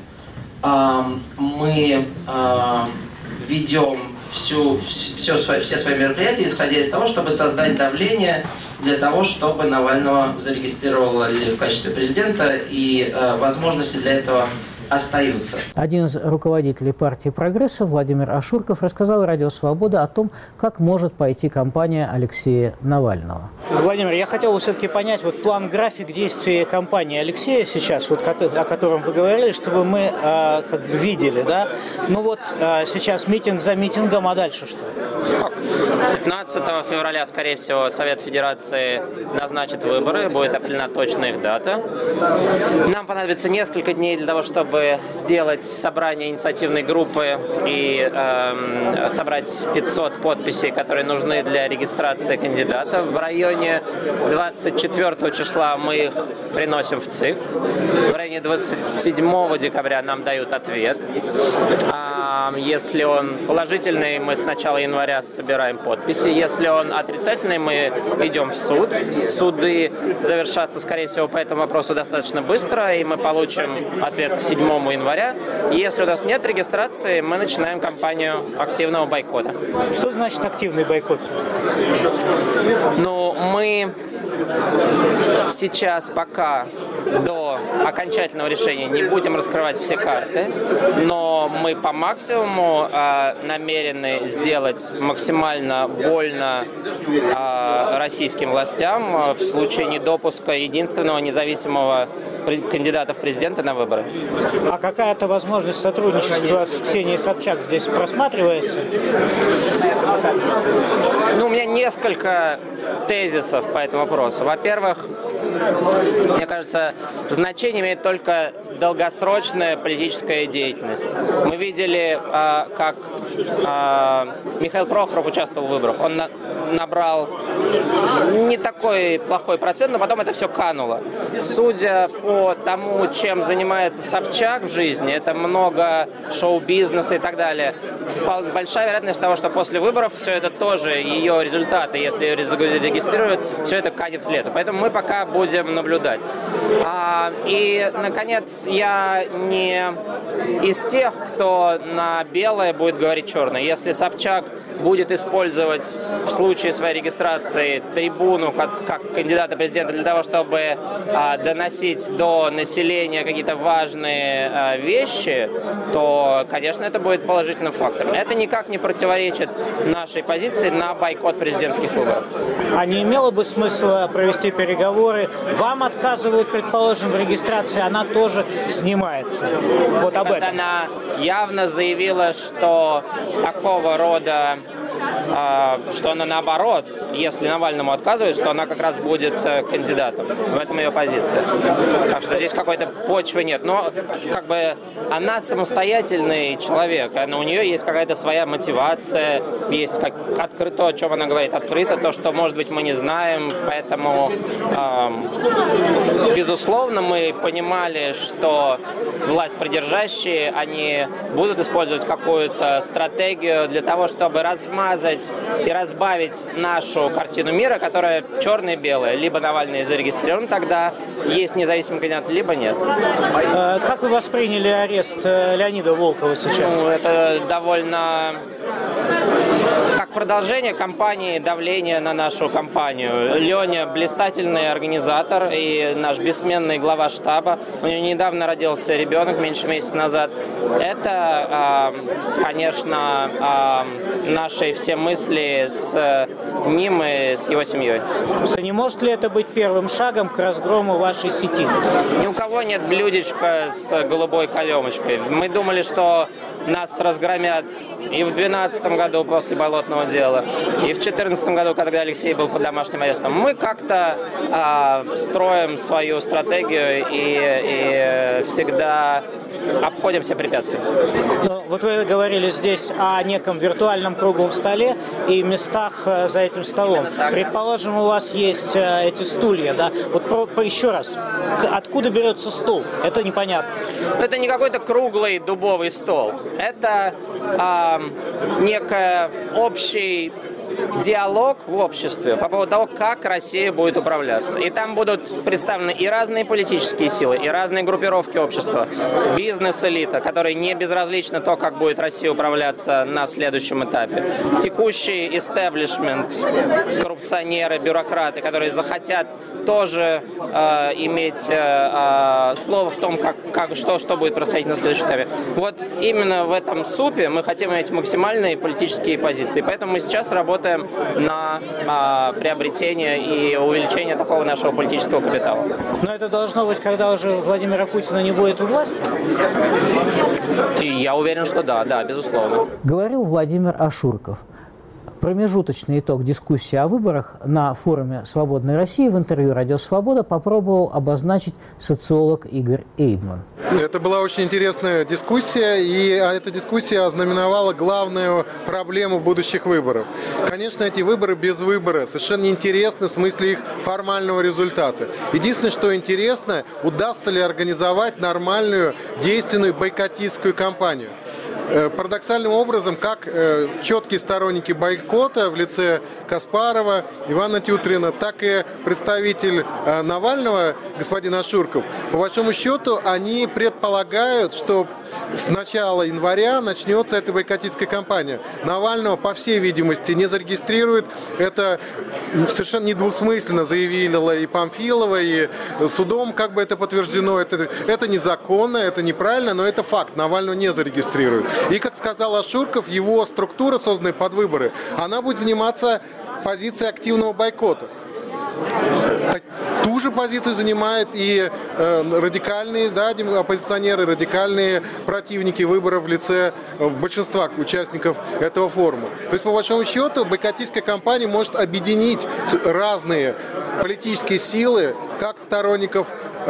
Мы ведем всю, все, свои, все свои мероприятия, исходя из того, чтобы создать давление для того, чтобы Навального зарегистрировали в качестве президента, и возможности для этого остаются. Один из руководителей партии «Прогресса» Владимир Ашурков рассказал Радио Свобода о том, как может пойти кампания Алексея Навального. Владимир, я хотел бы все-таки понять вот план, график действия кампании Алексея сейчас, вот, о котором вы говорили, чтобы мы э, как бы видели, да? Ну вот э, сейчас митинг за митингом, а дальше что? пятнадцатого февраля, скорее всего, Совет Федерации назначит выборы, будет определена точная их дата. Нам понадобится несколько дней для того, чтобы сделать собрание инициативной группы и э, собрать пятьсот подписей, которые нужны для регистрации кандидата. В районе двадцать четвёртого числа мы их приносим в ЦИК. В районе двадцать седьмого декабря нам дают ответ. А если он положительный, мы с начала января собираем подписи. Если он отрицательный, мы идем в суд. Суды завершатся, скорее всего, по этому вопросу достаточно быстро, и мы получим ответ к седьмому января. И если у нас нет регистрации, мы начинаем кампанию активного бойкота. Что значит активный бойкот? Ну, мы сейчас пока до окончательного решения не будем раскрывать все карты, но мы по максимуму э, намерены сделать максимально больно э, российским властям в случае недопуска единственного независимого кандидатов в президенты на выборы. А какая-то возможность сотрудничества с Ксенией Собчак здесь просматривается? Ну, у меня несколько тезисов по этому вопросу. Во-первых, мне кажется, значение имеет только долгосрочная политическая деятельность. Мы видели, как Михаил Прохоров участвовал в выборах. Он набрал не такой плохой процент, но потом это все кануло. Судя по тому, чем занимается Собчак в жизни, это много шоу-бизнеса и так далее, большая вероятность того, что после выборов все это тоже ее результаты, если ее регистрируют, все это канет в лету. Поэтому мы пока будем наблюдать. А, и, наконец, я не из тех, кто на белое будет говорить черное. Если Собчак будет использовать в случае своей регистрации трибуну как, как кандидата президента для того, чтобы а, доносить до населения какие-то важные а, вещи, то, конечно, это будет положительным фактором. Это никак не противоречит нашей позиции на бойкот президентских выборов. А не имело бы смысла провести переговоры? Вам отказывают, предположим, в регистрации, она тоже снимается. Вот об этом. Она явно заявила, что такого рода, что она наоборот, если Навальному отказывает, что она как раз будет кандидатом. В этом ее позиция. Так что здесь какой-то почвы нет. Но как бы она самостоятельный человек. Она, у нее есть какая-то своя мотивация, есть как, открыто то, о чем она говорит, открыто то, что, может быть, мы не знаем. Поэтому, э, безусловно, мы понимали, что власть придержащие, они будут использовать какую-то стратегию для того, чтобы размазать и разбавить нашу картину мира, которая черная и белая. Либо Навальный зарегистрирован, тогда есть независимый кандидат, либо нет. Как вы восприняли арест Леонида Волкова сейчас? Ну, это довольно... как продолжение кампании давления на нашу кампанию. Леня блистательный организатор и наш бессменный глава штаба. У него недавно родился ребенок, меньше месяца назад. Это, конечно, наши все мысли с ним и с его семьей. Не может ли это быть первым шагом к разгрому вашей сети? Ни у кого нет блюдечка с голубой каемочкой. Мы думали, что нас разгромят и в две тысячи двенадцатом году после болотного дела, и в две тысячи четырнадцатом году, когда Алексей был под домашним арестом. Мы как-то а, строим свою стратегию и, и всегда обходим все препятствия. Ну, вот вы говорили здесь о неком виртуальном круглом столе и местах за этим столом. Предположим, у вас есть эти стулья, да? Вот про, про, еще раз, откуда берется стул? Это непонятно. Это не какой-то круглый дубовый стол. Это а, некий общий диалог в обществе по поводу того, как Россия будет управляться. И там будут представлены и разные политические силы, и разные группировки общества, бизнес-элита, которой не безразлично то, как будет Россия управляться на следующем этапе. Текущий истеблишмент, коррупционеры, бюрократы, которые захотят тоже э, иметь э, э, слово в том, как, как, что, что будет происходить на следующем этапе. Вот именно в этом супе мы хотим иметь максимальные политические позиции. Поэтому мы сейчас работаем на а, приобретение и увеличение такого нашего политического капитала. Но это должно быть, когда уже Владимира Путина не будет у власти? И я уверен, что да, да, безусловно. Говорил Владимир Ашурков. Промежуточный итог дискуссии о выборах на форуме «Свободной России» в интервью «Радио Свобода» попробовал обозначить социолог Игорь Эйдман. Это была очень интересная дискуссия, и эта дискуссия ознаменовала главную проблему будущих выборов. Конечно, эти выборы без выбора совершенно неинтересны в смысле их формального результата. Единственное, что интересно, удастся ли организовать нормальную, действенную бойкотистскую кампанию. Парадоксальным образом, как э, четкие сторонники бойкота в лице Каспарова, Ивана Тютрина, так и представитель э, Навального, господин Ашурков, по большому счету, они предполагают, что с начала января начнется эта бойкотистская кампания. Навального, по всей видимости, не зарегистрируют. Это совершенно недвусмысленно заявила и Памфилова, и судом как бы это подтверждено. Это, это незаконно, это неправильно, но это факт. Навального не зарегистрируют. И, как сказал Ашурков, его структура, созданная под выборы, она будет заниматься позицией активного бойкота. Тут Ту же позицию занимают и э, радикальные, да, оппозиционеры, радикальные противники выборов в лице большинства участников этого форума. То есть, по большому счету, бойкотистская кампания может объединить разные политические силы, как сторонников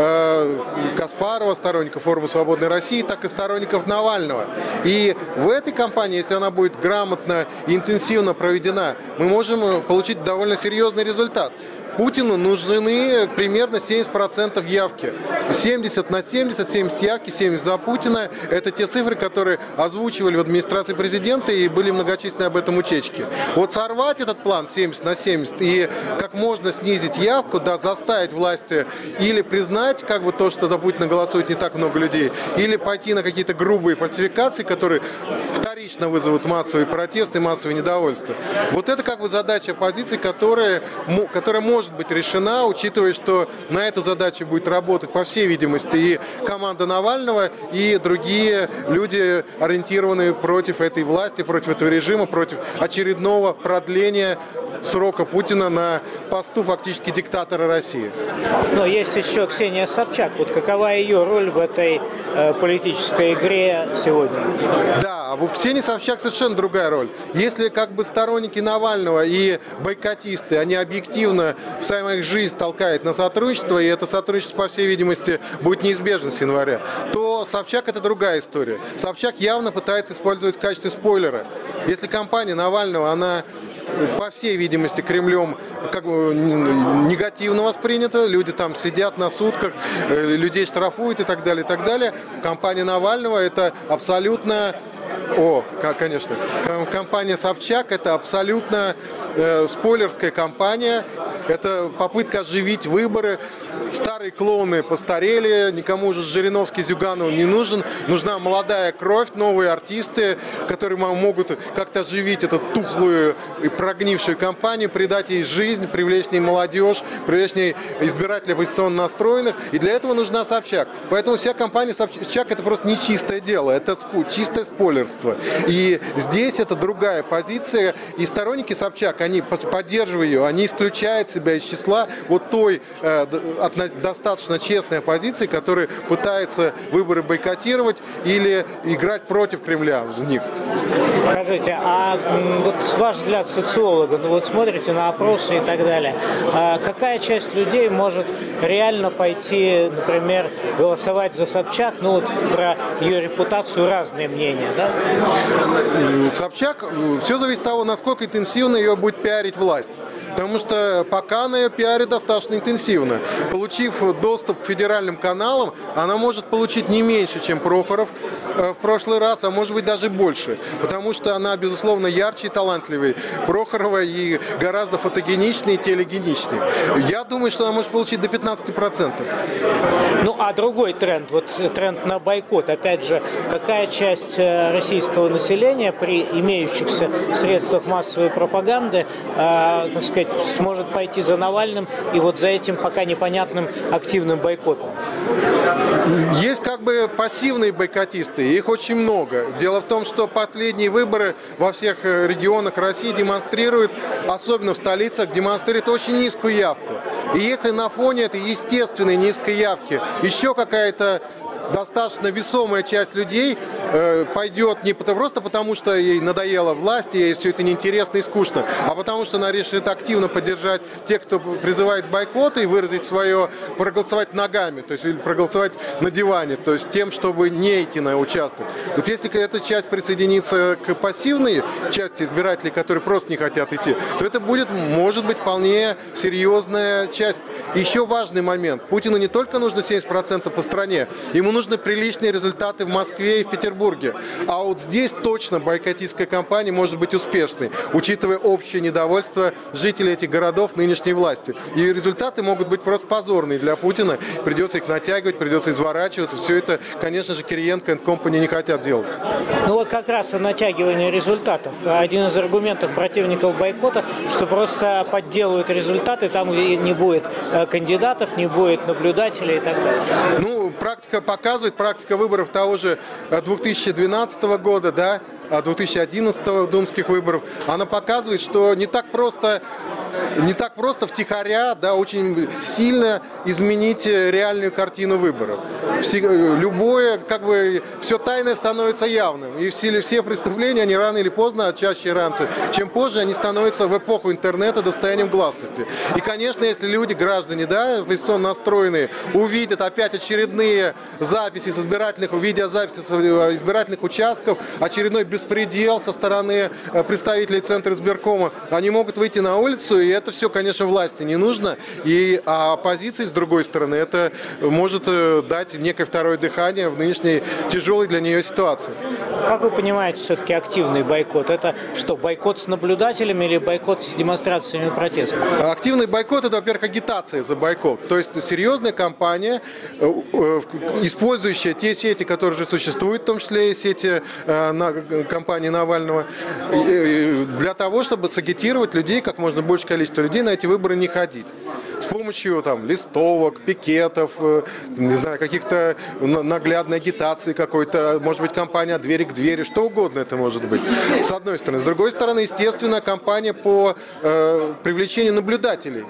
э, Каспарова, сторонников форума «Свободной России», так и сторонников Навального. И в этой кампании, если она будет грамотно и интенсивно проведена, мы можем получить довольно серьезный результат. Путину нужны примерно семьдесят процентов явки. семьдесят на семьдесят, семьдесят явки, семьдесят за Путина. Это те цифры, которые озвучивали в администрации президента и были многочисленные об этом утечки. Вот сорвать этот план семьдесят на семьдесят и как можно снизить явку, да, заставить власти или признать как бы то, что за Путина голосует не так много людей, или пойти на какие-то грубые фальсификации, которые вторично вызовут массовые протесты, массовое недовольство. Вот это как бы задача оппозиции, которая, которая может быть решена, учитывая, что на эту задачу будет работать, по всей видимости, и команда Навального, и другие люди, ориентированные против этой власти, против этого режима, против очередного продления срока Путина на посту фактически диктатора России. Но есть еще Ксения Собчак. Вот какова ее роль в этой э, политической игре сегодня? Да, а у Ксении Собчак совершенно другая роль. Если как бы сторонники Навального и бойкотисты, они объективно сама их жизнь толкает на сотрудничество, и это сотрудничество, по всей видимости, будет неизбежно с января, то Собчак — это другая история. Собчак явно пытается использовать в качестве спойлера. Если кампания Навального, она по всей видимости Кремлем как бы негативно воспринято, люди там сидят на сутках, людей штрафуют и так далее, и так далее. Кампания Навального — это абсолютно... О, конечно. Кампания Собчак — это абсолютно э, спойлерская кампания. Это попытка оживить выборы. Старые клоуны постарели, никому уже Жириновский, Зюганов не нужен. Нужна молодая кровь, новые артисты, которые могут как-то оживить эту тухлую и прогнившую кампанию, придать ей жизнь, привлечь в ней молодежь, привлечь в ней избирателей оппозиционно настроенных. И для этого нужна Собчак. Поэтому вся кампания Собчак — это просто не чистое дело, это чистое спойлерство. И здесь это другая позиция. И сторонники Собчак, они поддерживая ее, они исключают себя из числа вот той э, достаточно честной оппозиции, которая пытается выборы бойкотировать или играть против Кремля в них. Скажите, а вот ваш взгляд социолога, ну вот смотрите на опросы и так далее, а какая часть людей может реально пойти, например, голосовать за Собчак? Ну вот про ее репутацию разные мнения, да? Собчак, все зависит от того, насколько интенсивно ее будет пиарить власть. Потому что пока она ее пиарит достаточно интенсивно. Получив доступ к федеральным каналам, она может получить не меньше, чем Прохоров в прошлый раз, а может быть даже больше. Потому что она, безусловно, ярче и талантливее Прохорова и гораздо фотогеничнее и телегеничнее. Я думаю, что она может получить до пятнадцати процентов. Ну, а другой тренд, вот тренд на бойкот. Опять же, какая часть российского населения при имеющихся средствах массовой пропаганды, э, так сказать, сможет пойти за Навальным и вот за этим пока непонятным активным бойкотом? Есть как бы пассивные бойкотисты, их очень много. Дело в том, что последние выборы во всех регионах России демонстрируют, особенно в столицах, демонстрируют очень низкую явку. И если на фоне этой естественной низкой явки еще какая-то достаточно весомая часть людей э, пойдет не просто потому, что ей надоела власть, ей все это неинтересно и скучно, а потому что она решит активно поддержать тех, кто призывает бойкот, и выразить свое, проголосовать ногами, то есть или проголосовать на диване, то есть тем, чтобы не идти на участок. Вот если эта часть присоединится к пассивной части избирателей, которые просто не хотят идти, то это будет, может быть, вполне серьезная часть. Еще важный момент. Путину не только нужно семьдесят процентов по стране, ему нужны приличные результаты в Москве и в Петербурге. А вот здесь точно бойкотистская кампания может быть успешной, учитывая общее недовольство жителей этих городов нынешней властью. И результаты могут быть просто позорные для Путина. Придется их натягивать, придется изворачиваться. Все это, конечно же, Кириенко и компания не хотят делать. Ну вот как раз о натягивании результатов. Один из аргументов противников бойкота, что просто подделывают результаты, там не будет кандидатов, не будет наблюдателей и так далее. Ну, практика показывает, практика выборов того же две тысячи двенадцатого года, да, две тысячи одиннадцатого думских выборов, она показывает, что не так просто не так просто втихаря, да, очень сильно изменить реальную картину выборов. Все, любое, как бы, все тайное становится явным. И все, все преступления, они рано или поздно, а чаще раньше, чем позже, они становятся в эпоху интернета достоянием гласности. И, конечно, если люди, граждане, да, оппозиционно настроенные, увидят опять очередные записи с избирательных, видеозаписи с избирательных участков, очередной беспредел со стороны представителей Центра избиркома, они могут выйти на улицу, и это все, конечно, власти не нужно. И а оппозиции, с другой стороны, это может дать некое второе дыхание в нынешней тяжелой для нее ситуации. Как вы понимаете, все-таки активный бойкот? Это что, бойкот с наблюдателями или бойкот с демонстрациями протеста? Активный бойкот – это, во-первых, агитация за бойкот. То есть серьезная кампания, использующая те сети, которые уже существуют, в том числе и сети компании Навального, для того, чтобы сагитировать людей, как можно больше количество людей на эти выборы не ходить. С помощью там листовок, пикетов, не знаю, каких-то наглядной агитации какой-то, может быть, кампания от двери к двери, что угодно это может быть. С одной стороны. С другой стороны, естественно, кампания по э, привлечению наблюдателей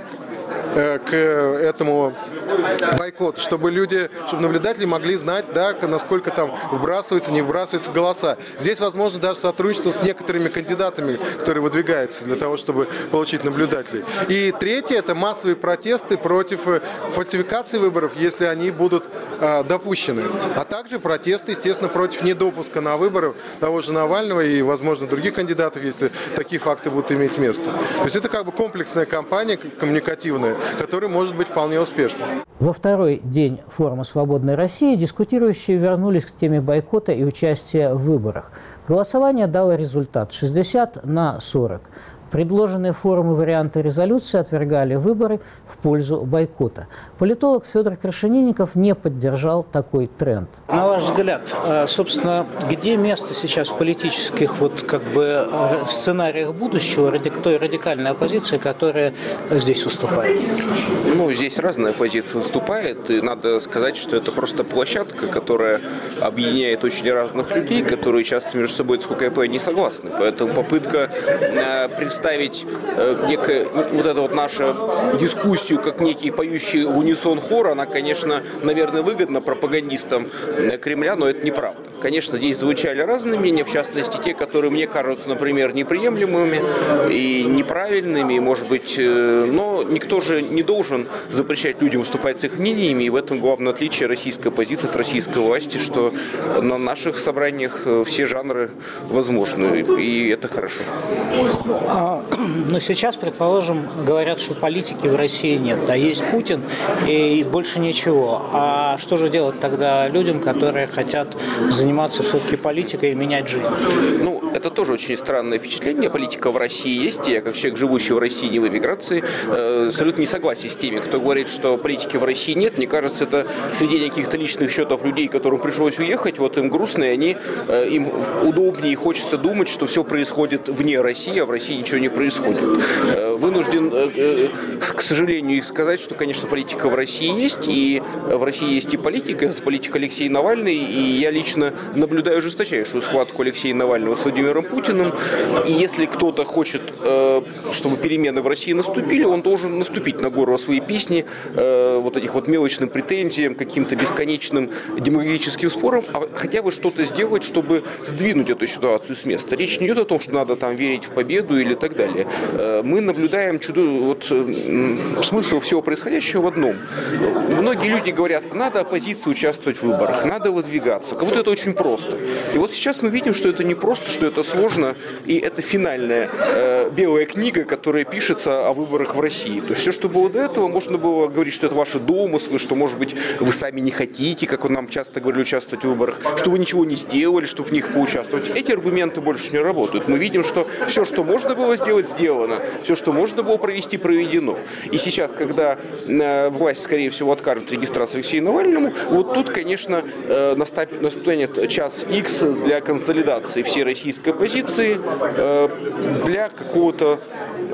к этому бойкоту, чтобы люди, чтобы наблюдатели могли знать, да, насколько там вбрасываются, не вбрасываются голоса. Здесь, возможно, даже сотрудничество с некоторыми кандидатами, которые выдвигаются для того, чтобы получить наблюдателей. И третье – это массовые протесты против фальсификации выборов, если они будут э, допущены. А также протесты, естественно, против недопуска на выборы того же Навального и, возможно, других кандидатов, если такие факты будут иметь место. То есть это как бы комплексная кампания коммуникативная, который может быть вполне успешным. Во второй день форума «Свободной России» дискутирующие вернулись к теме бойкота и участия в выборах. Голосование дало результат шестьдесят на сорок. Предложенные форумы варианты резолюции отвергали выборы в пользу бойкота. Политолог Федор Крашенинников не поддержал такой тренд. На ваш взгляд, собственно, где место сейчас в политических вот, как бы, сценариях будущего той радикальной оппозиции, которая здесь выступает? Ну, здесь разная оппозиция выступает, и надо сказать, что это просто площадка, которая объединяет очень разных людей, которые часто между собой, насколько я понимаю, не согласны. Поэтому попытка представить ставить э, некое, вот эту вот нашу дискуссию как некий поющий в унисон хор, она, конечно, наверное, выгодна пропагандистам Кремля, но это неправда. Конечно, здесь звучали разные мнения, в частности, те, которые мне кажутся, например, неприемлемыми и неправильными, может быть, э, но никто же не должен запрещать людям выступать с их мнениями, и в этом главное отличие российской оппозиции от российской власти, что на наших собраниях все жанры возможны, и это хорошо. Но сейчас, предположим, говорят, что политики в России нет, а есть Путин и больше ничего. А что же делать тогда людям, которые хотят заниматься все-таки политикой и менять жизнь? Ну, это тоже очень странное впечатление. Политика в России есть. Я, как человек, живущий в России, не в эмиграции, абсолютно не согласен с теми, кто говорит, что политики в России нет. Мне кажется, это сведение каких-то личных счетов людей, которым пришлось уехать. Вот им грустно, и они, им удобнее и хочется думать, что все происходит вне России, а в России ничего не происходит. Вынужден, к сожалению, сказать, что, конечно, политика в России есть, и в России есть и политика, это политик Алексей Навальный, и я лично наблюдаю жесточайшую схватку Алексея Навального с Владимиром Путиным, и если кто-то хочет, чтобы перемены в России наступили, он должен наступить на горло своей песни, вот этих вот мелочным претензиям, каким-то бесконечным демагогическим спорам, а хотя бы что-то сделать, чтобы сдвинуть эту ситуацию с места. Речь не идет о том, что надо там верить в победу или так далее. Мы наблюдаем чудо, вот, смысл всего происходящего в одном. Многие люди говорят, надо оппозиции участвовать в выборах, надо выдвигаться. Как будто это очень просто. И вот сейчас мы видим, что это не просто, что это сложно, и это финальная э, белая книга, которая пишется о выборах в России. То есть все, что было до этого, можно было говорить, что это ваши домыслы, что, может быть, вы сами не хотите, как вы нам часто говорили, участвовать в выборах, что вы ничего не сделали, чтобы в них поучаствовать. Эти аргументы больше не работают. Мы видим, что все, что можно было сделать, сделано. Все, что можно было провести, проведено. И сейчас, когда э, власть, скорее всего, откажет регистрации Алексею Навальному, вот тут, конечно, э, настанет час икс для консолидации всей российской оппозиции, э, для какого-то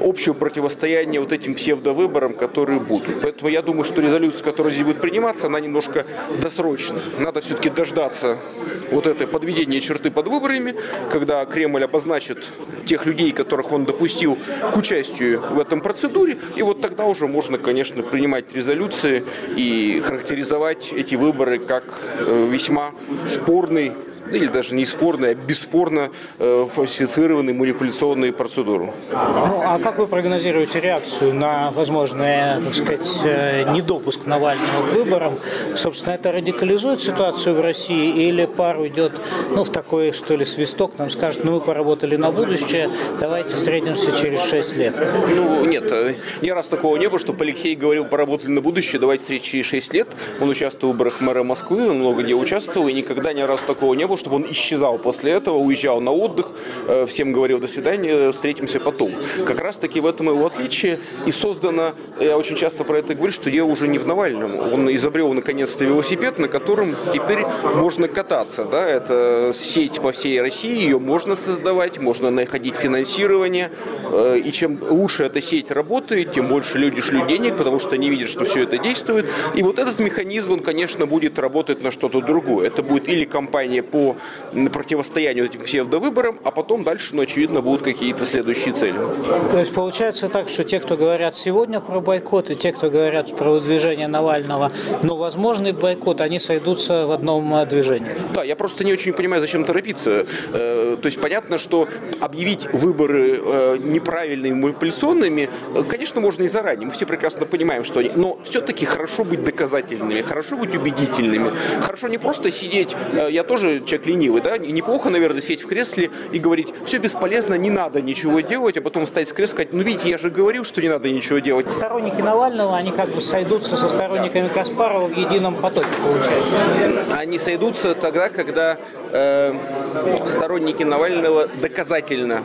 общего противостояния вот этим псевдовыборам, которые будут. Поэтому я думаю, что резолюция, которая здесь будет приниматься, она немножко досрочна. Надо все-таки дождаться вот это подведения черты под выборами, когда Кремль обозначит тех людей, которых он допустил к участию в этом процедуре, и вот тогда уже можно, конечно, принимать резолюции и характеризовать эти выборы как весьма спорный, или даже не спорный, а бесспорно э, фальсифицированные манипуляционные процедуры. Ну, а как вы прогнозируете реакцию на возможный, так сказать, недопуск Навального к выборам? Собственно, это радикализует ситуацию в России или пар уйдет, ну, в такой, что ли, свисток, нам скажут, ну, мы поработали на будущее, давайте встретимся через шесть лет? Ну, нет, ни раз такого не было, чтобы Алексей говорил, поработали на будущее, давайте встретимся через шесть лет. Он участвовал в выборах мэра Москвы, он много где участвовал, и никогда ни разу такого не было, чтобы он исчезал после этого, уезжал на отдых, всем говорил до свидания, встретимся потом. Как раз таки в этом его отличие и создано, я очень часто про это говорю, что дело уже не в Навальном. Он изобрел наконец-то велосипед, на котором теперь можно кататься. Да? Это сеть по всей России, ее можно создавать, можно находить финансирование. И чем лучше эта сеть работает, тем больше люди шлют денег, потому что они видят, что все это действует. И вот этот механизм, он, конечно, будет работать на что-то другое. Это будет или кампания по противостоянию этим псевдовыборам, а потом дальше, ну, очевидно, будут какие-то следующие цели. То есть получается так, что те, кто говорят сегодня про бойкот, и те, кто говорят про выдвижение Навального, но возможный бойкот, они сойдутся в одном движении? Да, я просто не очень понимаю, зачем торопиться. То есть понятно, что объявить выборы неправильными, манипуляционными, конечно, можно и заранее. Мы все прекрасно понимаем, что они... Но все-таки хорошо быть доказательными, хорошо быть убедительными. Хорошо не просто сидеть, я тоже человек ленивый, да, неплохо, наверное, сидеть в кресле и говорить, все бесполезно, не надо ничего делать, а потом встать с кресла и сказать, ну видите, я же говорил, что не надо ничего делать. Сторонники Навального, они как бы сойдутся со сторонниками Каспарова в едином потоке, получается. Они сойдутся тогда, когда э, сторонники Навального доказательно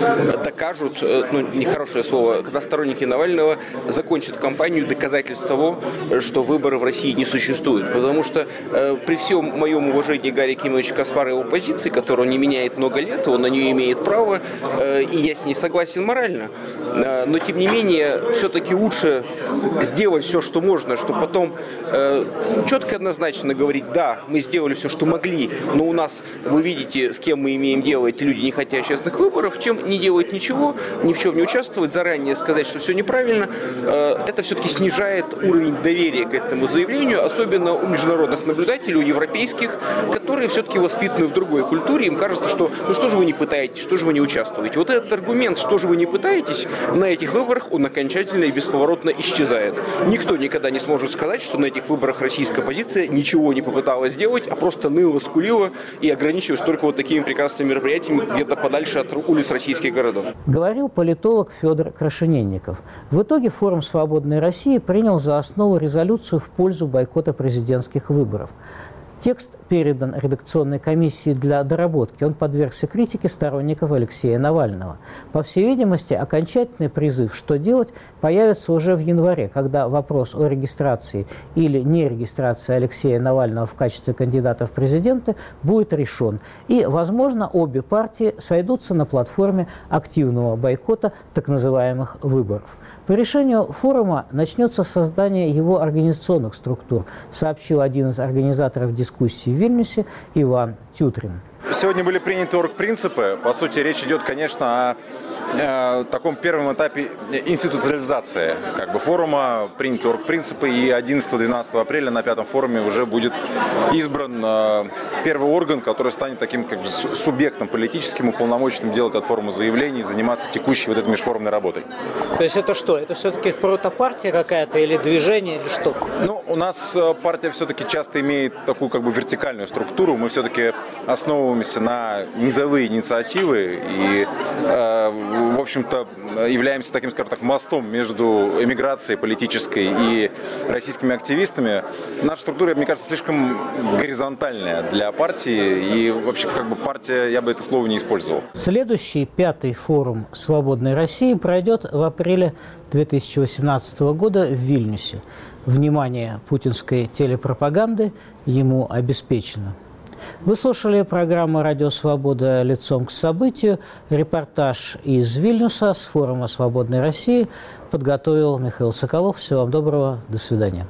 докажут, э, ну, нехорошее слово, когда сторонники Навального закончат кампанию доказательств того, что выборы в России не существуют. Потому что э, при всем моем уважении Гарри Кимовича Каспарова его позиции, которую он не меняет много лет, он на нее имеет право, э, и я с ней согласен морально. Э, но, тем не менее, все-таки лучше сделать все, что можно, чтобы потом э, четко и однозначно говорить, да, мы сделали все, что могли, но у нас, вы видите, с кем мы имеем дело, эти люди, не хотят честных выборов, чем не делать ничего, ни в чем не участвовать, заранее сказать, что все неправильно, э, это все-таки снижает уровень доверия к этому заявлению, особенно у международных наблюдателей, у европейских, которые все-таки воспитаны в другой культуре, им кажется, что ну что же вы не пытаетесь, что же вы не участвуете. Вот этот аргумент, что же вы не пытаетесь, на этих выборах он окончательно и бесповоротно исчезает. Никто никогда не сможет сказать, что на этих выборах российская оппозиция ничего не попыталась сделать, а просто ныла, скулила и ограничивалась только вот такими прекрасными мероприятиями где-то подальше от улиц российских городов. Говорил политолог Федор Крашенинников. В итоге форум «Свободной России» принял за основу резолюцию в пользу бойкота президентских выборов. Текст передан редакционной комиссии для доработки. Он подвергся критике сторонников Алексея Навального. По всей видимости, окончательный призыв «Что делать?» появится уже в январе, когда вопрос о регистрации или нерегистрации Алексея Навального в качестве кандидата в президенты будет решен. И, возможно, обе партии сойдутся на платформе активного бойкота так называемых выборов. По решению форума начнется создание его организационных структур, сообщил один из организаторов дискуссии в Вильнюсе Иван Тютрин. Сегодня были приняты оргпринципы. По сути, речь идет, конечно, о э, таком первом этапе институциализации как бы, форума. Приняты оргпринципы, и одиннадцатого-двенадцатого апреля на пятом форуме уже будет избран э, первый орган, который станет таким как бы, субъектом политическим, уполномоченным делать от форума заявлений, заниматься текущей вот этой межфорумной работой. То есть это что? Это все-таки протопартия какая-то или движение, или что? Ну, у нас партия все-таки часто имеет такую как бы вертикальную структуру. Мы все-таки основываемся на низовые инициативы и, э, в общем-то, являемся таким, скажем так, мостом между эмиграцией политической и российскими активистами. Наша структура, мне кажется, слишком горизонтальная для партии, и вообще как бы партия, я бы это слово не использовал. Следующий пятый форум «Свободной России» пройдет в апреле две тысячи восемнадцатого года в Вильнюсе. Внимание путинской телепропаганды ему обеспечено. Вы слушали программу «Радио Свобода. Лицом к событию». Репортаж из Вильнюса с форума «Свободной России» подготовил Михаил Соколов. Всего вам доброго. До свидания.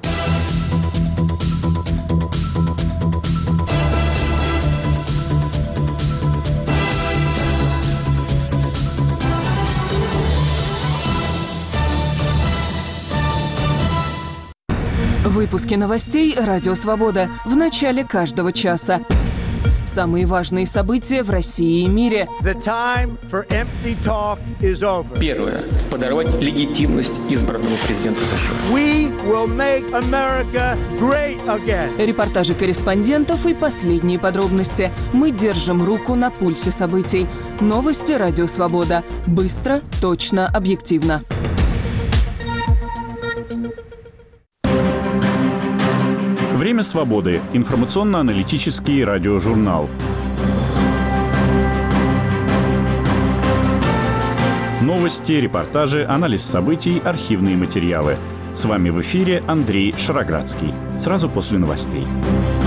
Выпуски новостей «Радио Свобода» в начале каждого часа. Самые важные события в России и мире. Первое. Подорвать легитимность избранного президента США. Репортажи корреспондентов и последние подробности. Мы держим руку на пульсе событий. Новости «Радио Свобода». Быстро, точно, объективно. Время свободы. Информационно-аналитический радиожурнал. Новости, репортажи, анализ событий, архивные материалы. С вами в эфире Андрей Шароградский. Сразу после новостей.